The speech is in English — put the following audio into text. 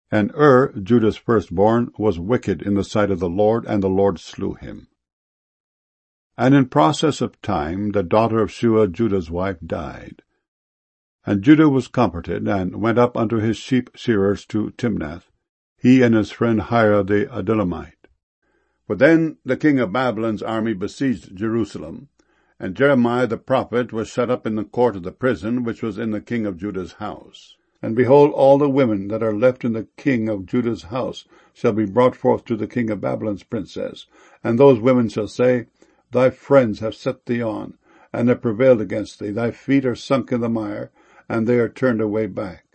And Judah's firstborn, was wicked in the sight of the Lord, and the Lord slew him. And in process of time the daughter of Shua, Judah's wife, died. And Judah was comforted, and went up unto his sheep shearers to Timnath, he and his friend Hira the Adullamite. For then the king of Babylon's army besieged Jerusalem, and Jeremiah the prophet was shut up in the court of the prison which was in the king of Judah's house. And behold, all the women that are left in the king of Judah's house shall be brought forth to the king of Babylon's princess. And those women shall say, Thy friends have set thee on, and have prevailed against thee. Thy feet are sunk in the mire, and they are turned away back.